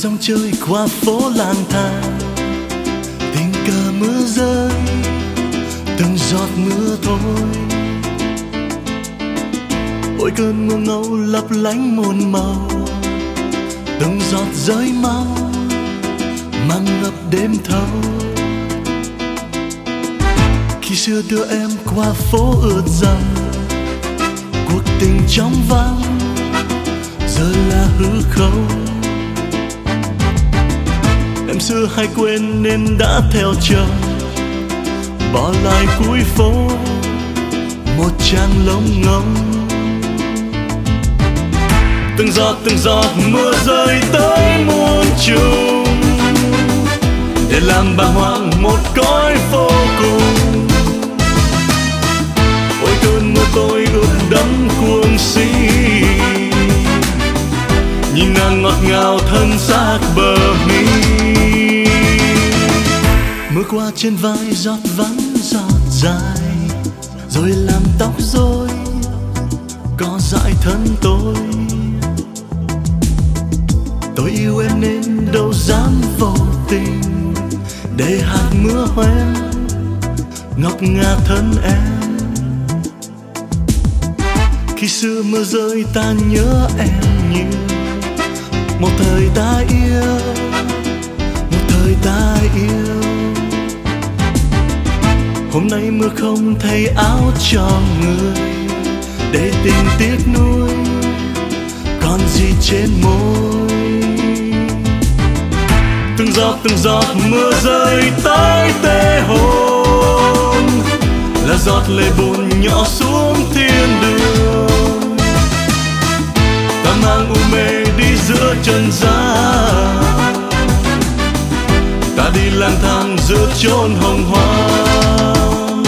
dòng chơi qua phố lang thang, tình cờ mưa rơi từng giọt mưa thôi. Ôi cơn mưa ngâu lấp lánh muôn màu, từng giọt rơi mau mang ngập đêm thâu. Khi xưa đưa em qua phố ướt dầm, cuộc tình trong vắng giờ là hư không. Em xưa hay quên nên đã theo chồng, bỏ lại cuối phố một chàng lông ngông. Từng giọt mưa rơi tới muôn trùng, để làm bàng hoàng một cõi vô cùng. Ôi cơn mưa tôi ướt đẫm cuồng si, nhìn nàng ngọt ngào thân xác bờ mi. Mưa qua trên vai giọt vắng giọt dài, rồi làm tóc rối có dại thân tôi. Tôi yêu em nên đâu dám vô tình, để hạt mưa hoen ngọc ngà thân em. Khi xưa mưa rơi ta nhớ em nhiều, một thời ta yêu, một thời ta yêu. Hôm nay mưa không thay áo cho người, để tình tiếc nuối còn gì trên môi. Từng giọt mưa rơi tới tê hồn, là giọt lệ buồn nhỏ xuống thiên đường. Ta mang u mê đi giữa trần gian, ta đi lang thang giữa chốn hồng hoang.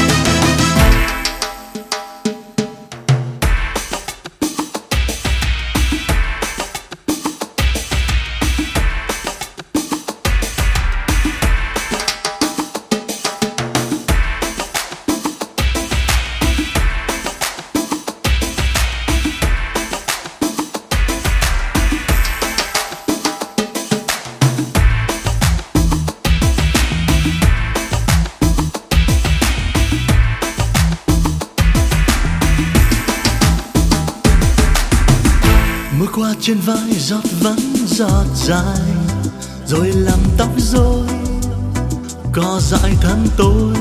Mưa qua trên vai giọt vắng giọt dài, rồi làm tóc rối có dại thân tôi.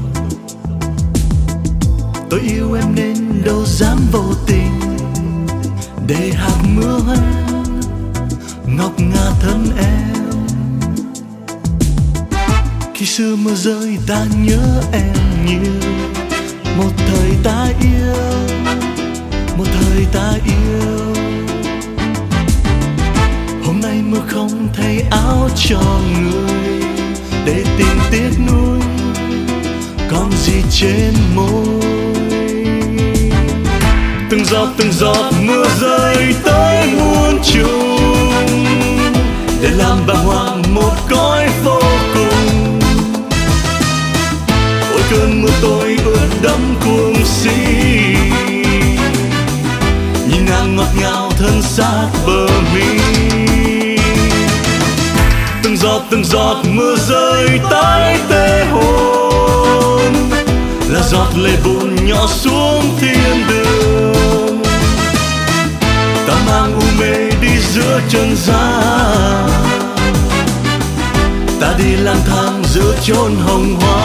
Tôi yêu em nên đâu dám vô tình, để hạt mưa hoen ngọc ngà thân em. Khi xưa mưa rơi ta nhớ em nhiều, một thời ta yêu, một thời ta yêu. Hôm nay mưa không thay áo cho người, để tình tiếc nuối còn gì trên môi. Từng giọt mưa rơi tới muôn trùng, để làm bàng hoàng một cõi vô cùng. Ôi cơn mưa tôi ướt đẫm cuồng si, nhìn nàng ngọt ngào thân xác bờ mi. Từng giọt mưa rơi tới tê hồn, là giọt lệ buồn nhỏ xuống thiên đường. Ta mang u mê đi giữa trần gian, ta đi lang thang giữa chốn hồng hoa.